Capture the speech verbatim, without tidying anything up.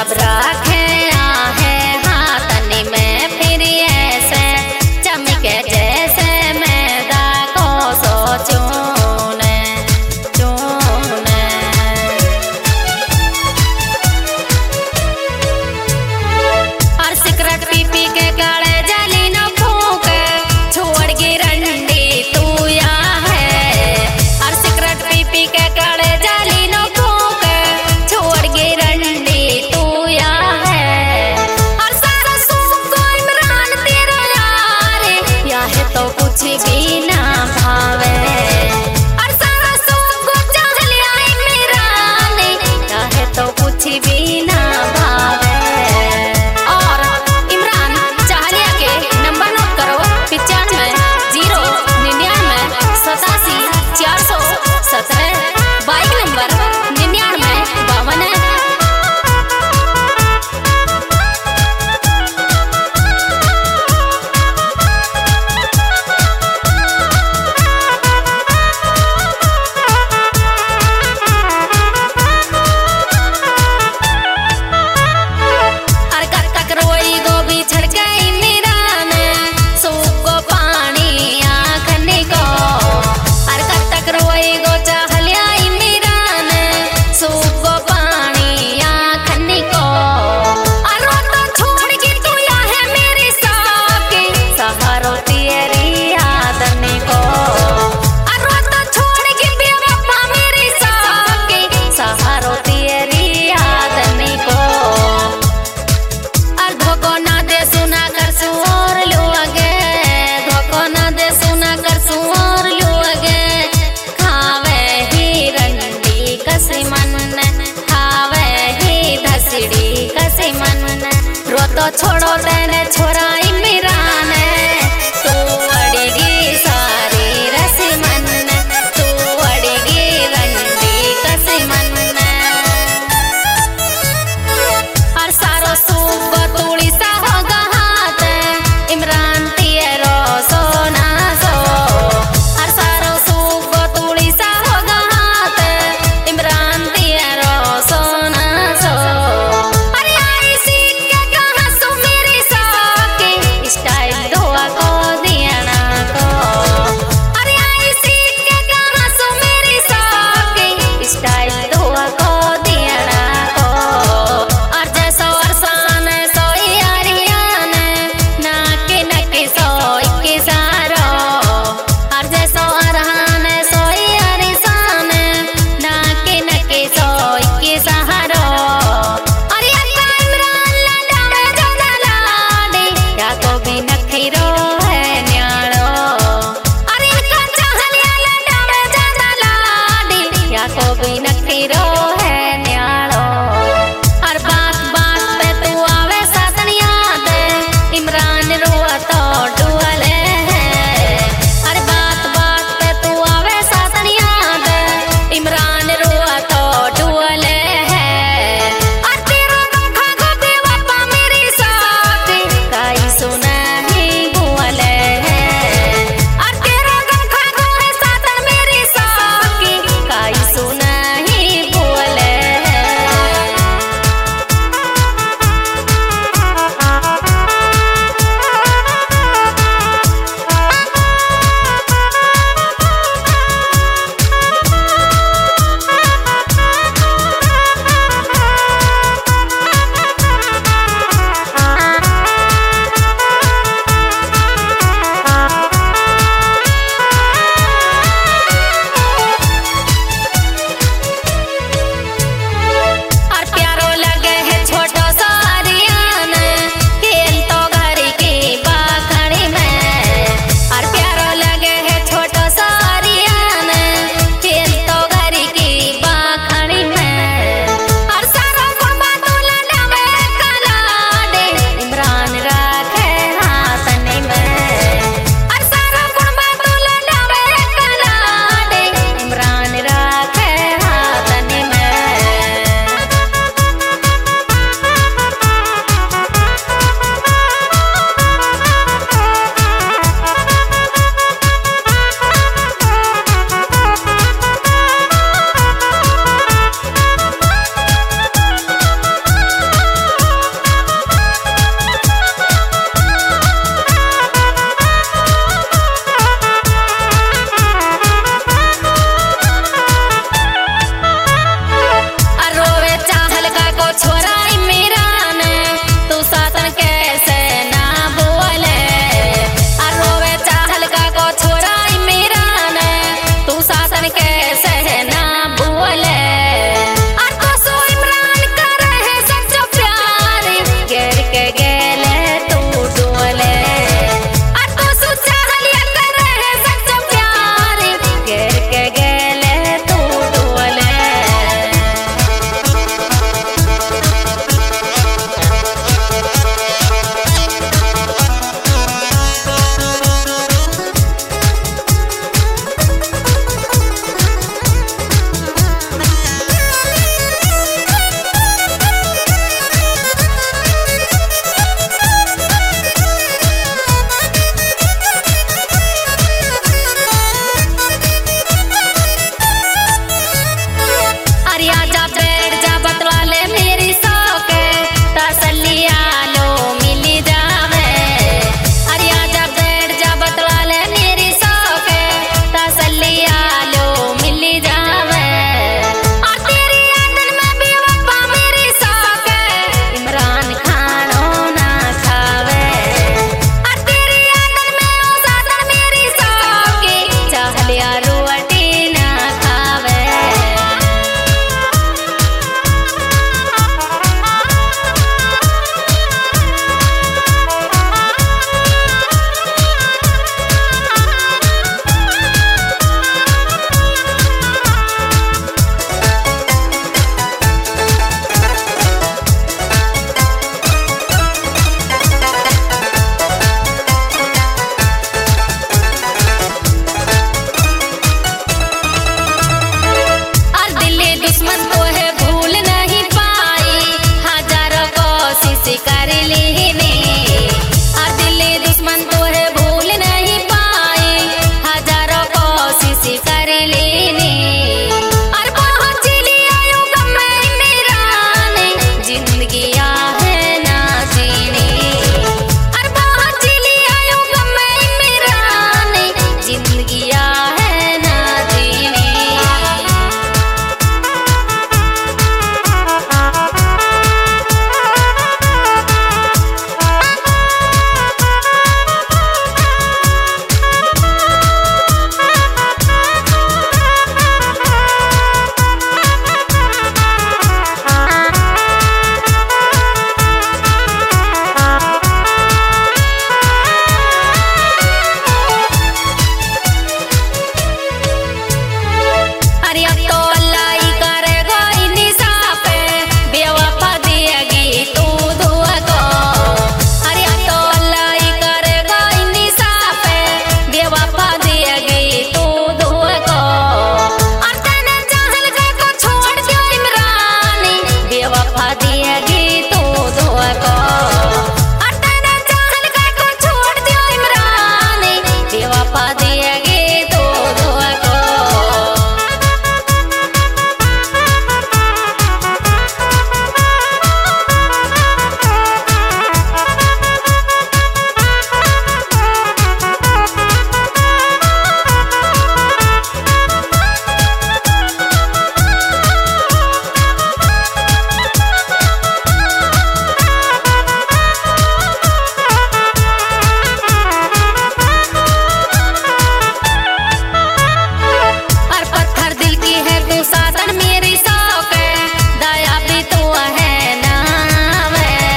सब राखे आहे हाथनी में फिर ऐसे चमके जैसे मैदा को सो चूने चूने। और सिगरेट पी पी के काले जली न फूके छोड़ गी रंडी तू या है। और सिगरेट पी पी के काले जली न फूके छोड़ गी रंडी तू या है। और सारा सुख को इमरान तेरा यार या है तो कुछ भी ना भावे। और सारा सुख को चाह लिया इमरान या है तो कुछ भी ना भावे। और इमरान चाह लिया के नंबर नोट करो पिचानवे जीरो निन्यानवे सतासी चार सौ सत्रह। बाइक नंबर निन्यानवे बावन है। और कक कक रोई गोभी छड़ गई मीरान सूख को पानी आखने को। और कक तक रोई गो चाहलिया मीरान सूख को पानी आखने को। और रोता छोड़ के तू या है मेरी साकी सहारो तेरी आदमी को। और रोता छोड़ के बेवफा मेरी साकी सहारो तेरी आदमी को। और धोखो ना दे सुना कर सुर लुअगे धोखो ना दे सुना कर सुर लुअगे। खावे ही रंडी कसी मन खावे ही धसड़ी कसी मन। रो तो छोड़ो तेरे छोराई